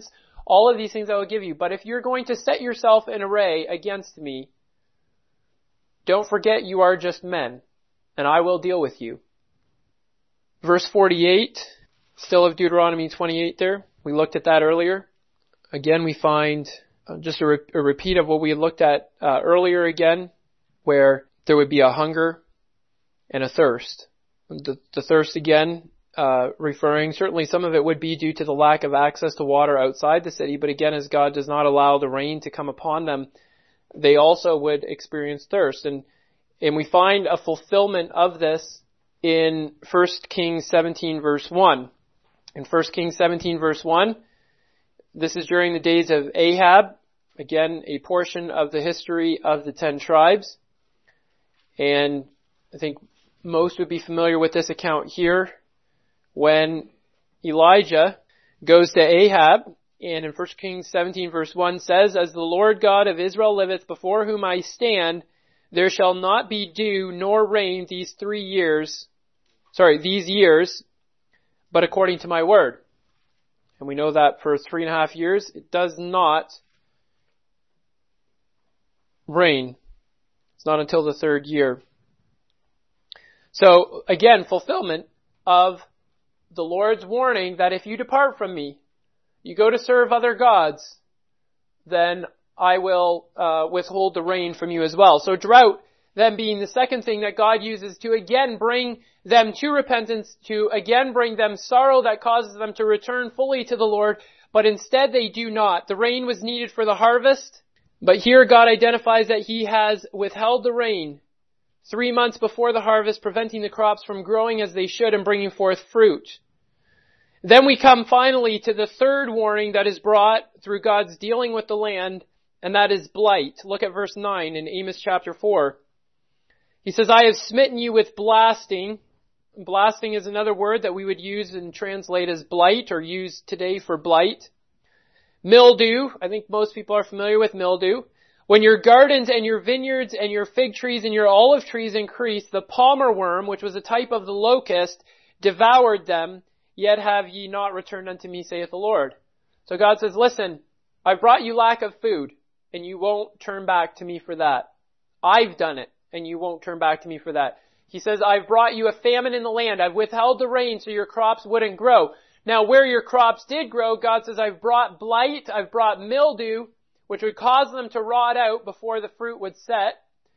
All of these things I will give you. But if you're going to set yourself in array against me, don't forget you are just men, and I will deal with you. Verse forty-eight, still of Deuteronomy twenty-eight there. We looked at that earlier. Again, we find just a, re- a repeat of what we had looked at uh, earlier again, where there would be a hunger and a thirst. The, the thirst again, uh, referring, certainly some of it would be due to the lack of access to water outside the city, but again, as God does not allow the rain to come upon them, they also would experience thirst. And, and we find a fulfillment of this in First Kings seventeen verse one. In First Kings seventeen verse one, this is during the days of Ahab, again, a portion of the history of the ten tribes. And I think most would be familiar with this account here when Elijah goes to Ahab, and in First Kings seventeen verse one says, "As the Lord God of Israel liveth, before whom I stand, there shall not be dew nor rain these three years, sorry, these years, but according to my word." And we know that for three and a half years, it does not rain. It's not until the third year. So, again, fulfillment of the Lord's warning that if you depart from me, you go to serve other gods, then I will uh, withhold the rain from you as well. So drought then being the second thing that God uses to again bring them to repentance, to again bring them sorrow that causes them to return fully to the Lord, but instead they do not. The rain was needed for the harvest, but here God identifies that He has withheld the rain three months before the harvest, preventing the crops from growing as they should and bringing forth fruit. Then we come finally to the third warning that is brought through God's dealing with the land, and that is blight. Look at verse nine in Amos chapter four. He says, "I have smitten you with blasting." Blasting is another word that we would use and translate as blight, or use today for blight. Mildew. I think most people are familiar with mildew. "When your gardens and your vineyards and your fig trees and your olive trees increased, the palmer worm, which was a type of the locust, devoured them, yet have ye not returned unto me, saith the Lord." So God says, listen, I've brought you lack of food, and you won't turn back to me for that. I've done it, and you won't turn back to me for that. He says, I've brought you a famine in the land. I've withheld the rain so your crops wouldn't grow. Now where your crops did grow, God says, I've brought blight, I've brought mildew, which would cause them to rot out before the fruit would set.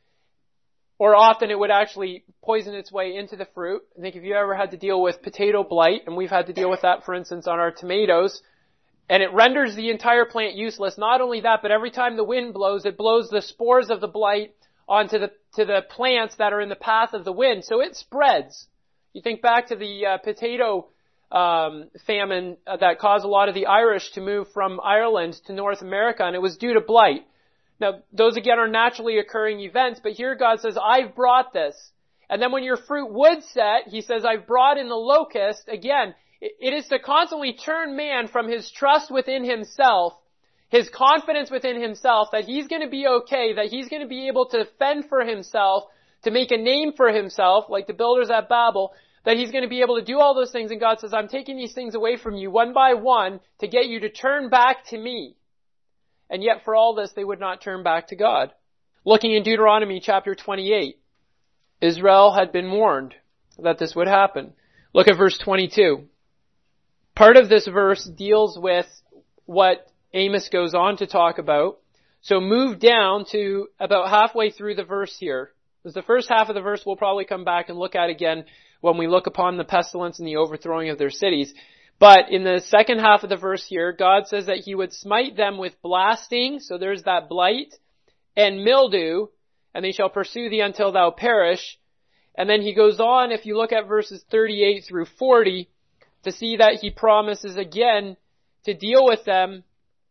Or often it would actually poison its way into the fruit. I think if you ever had to deal with potato blight, and we've had to deal with that, for instance, on our tomatoes, and it renders the entire plant useless. Not only that, but every time the wind blows, it blows the spores of the blight onto the to the plants that are in the path of the wind. So it spreads. You think back to the uh, potato um, famine uh, that caused a lot of the Irish to move from Ireland to North America, and it was due to blight. Now, those again are naturally occurring events, but here God says, I've brought this. And then when your fruit would set, He says, I've brought in the locust. Again, it is to constantly turn man from his trust within himself, his confidence within himself, that he's going to be okay, that he's going to be able to fend for himself, to make a name for himself, like the builders at Babel, that he's going to be able to do all those things. And God says, I'm taking these things away from you one by one to get you to turn back to me. And yet for all this, they would not turn back to God. Looking in Deuteronomy chapter twenty-eight, Israel had been warned that this would happen. Look at verse twenty-two. Part of this verse deals with what Amos goes on to talk about. So move down to about halfway through the verse here. Because the first half of the verse we'll probably come back and look at again when we look upon the pestilence and the overthrowing of their cities. But in the second half of the verse here, God says that He would smite them with blasting, so there's that blight, and mildew, and they shall pursue thee until thou perish. And then He goes on, if you look at verses thirty-eight through forty, to see that He promises again to deal with them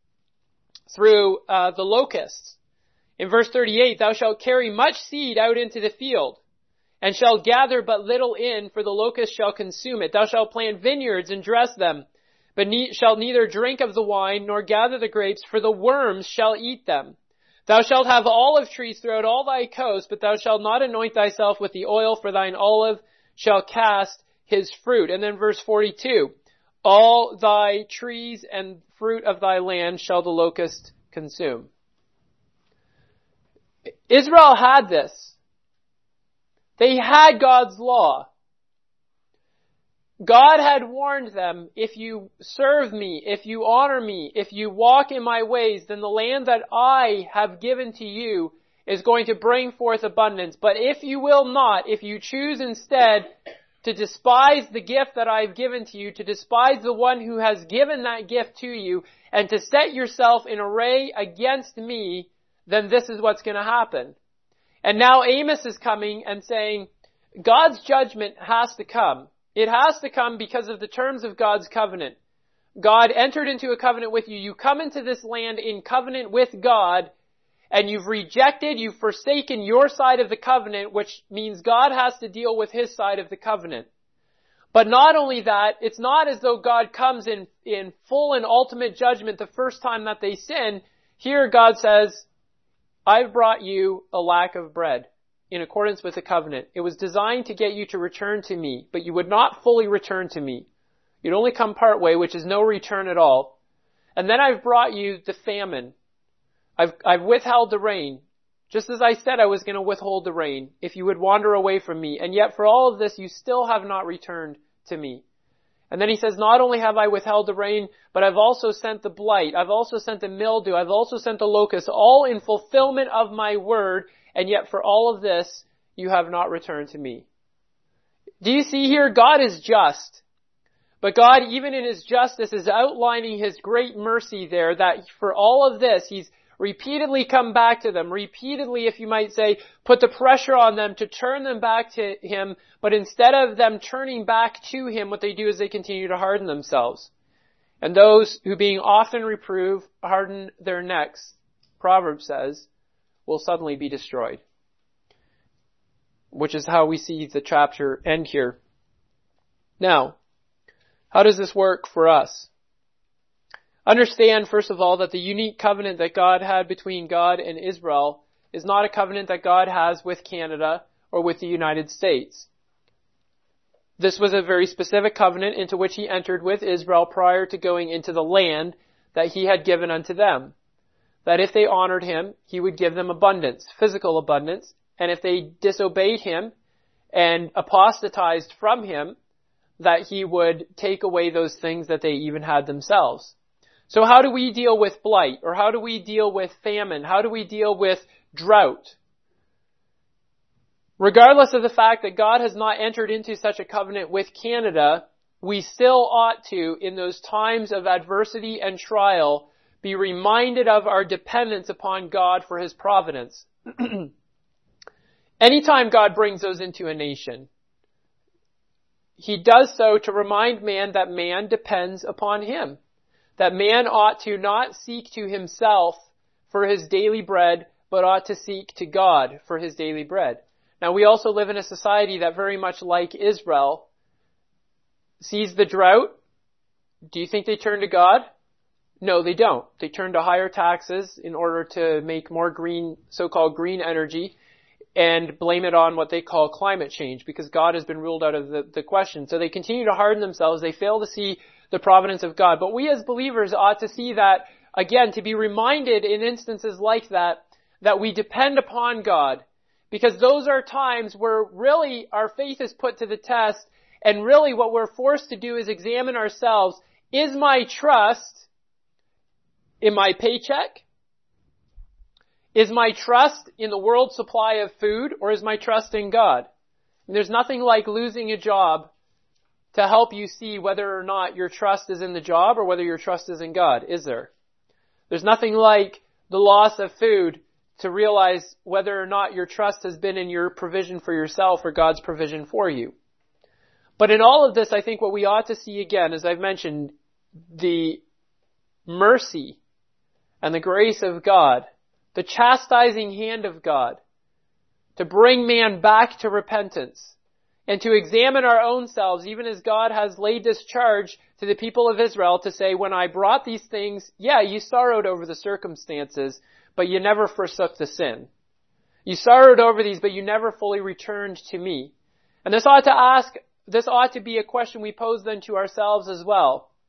through uh, the locusts. In verse thirty-eight, thou shalt carry much seed out into the field, and shalt gather but little in, for the locust shall consume it. Thou shalt plant vineyards and dress them, but ne- shalt neither drink of the wine, nor gather the grapes, for the worms shall eat them. Thou shalt have olive trees throughout all thy coast, but thou shalt not anoint thyself with the oil, for thine olive shall cast his fruit. And then verse forty-two, All thy trees and fruit of thy land shall the locust consume. Israel had this. They had God's law. God had warned them, if you serve me, if you honor me, if you walk in my ways, then the land that I have given to you is going to bring forth abundance. But if you will not, if you choose instead to despise the gift that I've given to you, to despise the one who has given that gift to you, and to set yourself in array against me, then this is what's going to happen. And now Amos is coming and saying, God's judgment has to come. It has to come because of the terms of God's covenant. God entered into a covenant with you. You come into this land in covenant with God, and you've rejected, you've forsaken your side of the covenant, which means God has to deal with his side of the covenant. But not only that, it's not as though God comes in, in full and ultimate judgment the first time that they sin. Here God says, I've brought you a lack of bread in accordance with the covenant. It was designed to get you to return to me, but you would not fully return to me. You'd only come part way, which is no return at all. And then I've brought you the famine. I've, I've withheld the rain. Just as I said I was going to withhold the rain if you would wander away from me. And yet for all of this, you still have not returned to me. And then he says, not only have I withheld the rain, but I've also sent the blight. I've also sent the mildew. I've also sent the locust, all in fulfillment of my word. And yet for all of this, you have not returned to me. Do you see here? God is just. But God, even in his justice, is outlining his great mercy there, that for all of this, he's repeatedly come back to them, repeatedly, if you might say, put the pressure on them to turn them back to him, but instead of them turning back to him, what they do is they continue to harden themselves. And those who being often reproved harden their necks, Proverbs says, will suddenly be destroyed. Which is how we see the chapter end here. Now, how does this work for us? Understand, first of all, that the unique covenant that God had between God and Israel is not a covenant that God has with Canada or with the United States. This was a very specific covenant into which he entered with Israel prior to going into the land that he had given unto them. That if they honored him, he would give them abundance, physical abundance, and if they disobeyed him and apostatized from him, that he would take away those things that they even had themselves. So how do we deal with blight? Or how do we deal with famine? How do we deal with drought? Regardless of the fact that God has not entered into such a covenant with Canada, we still ought to, in those times of adversity and trial, be reminded of our dependence upon God for his providence. Anytime God brings those into a nation, he does so to remind man that man depends upon him. That man ought to not seek to himself for his daily bread, but ought to seek to God for his daily bread. Now, we also live in a society that very much like Israel sees the drought. Do you think they turn to God? No, they don't. They turn to higher taxes in order to make more green, so-called green energy, and blame it on what they call climate change, because God has been ruled out of the, the question. So they continue to harden themselves. They fail to see the providence of God. But we as believers ought to see that, again, to be reminded in instances like that, that we depend upon God. Because those are times where really our faith is put to the test, and really what we're forced to do is examine ourselves. Is my trust in my paycheck? Is my trust in the world supply of food, or is my trust in God? And there's nothing like losing a job to help you see whether or not your trust is in the job or whether your trust is in God, is there? There's nothing like the loss of food to realize whether or not your trust has been in your provision for yourself or God's provision for you. But in all of this, I think what we ought to see again, as I've mentioned, the mercy and the grace of God, the chastising hand of God, to bring man back to repentance, and to examine our own selves, even as God has laid this charge to the people of Israel to say, when I brought these things, yeah, you sorrowed over the circumstances, but you never forsook the sin. You sorrowed over these, but you never fully returned to me. And this ought to ask, this ought to be a question we pose then to ourselves as well.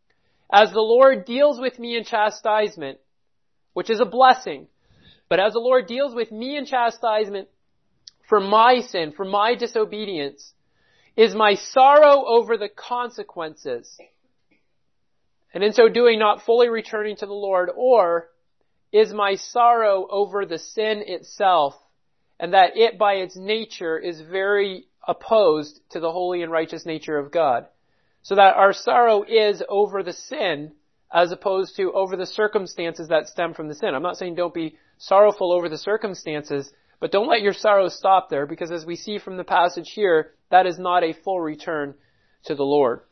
as the Lord deals with me in chastisement, which is a blessing, but as the Lord deals with me in chastisement for my sin, for my disobedience, is my sorrow over the consequences, and in so doing not fully returning to the Lord, or is my sorrow over the sin itself, and that it by its nature is very opposed to the holy and righteous nature of God. So that our sorrow is over the sin as opposed to over the circumstances that stem from the sin. I'm not saying don't be sorrowful over the circumstances, but don't let your sorrow stop there, because as we see from the passage here, that is not a full return to the Lord.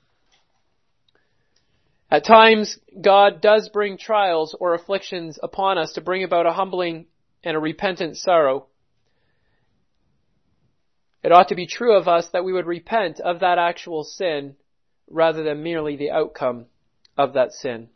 At times, God does bring trials or afflictions upon us to bring about a humbling and a repentant sorrow. It ought to be true of us that we would repent of that actual sin rather than merely the outcome of that sin.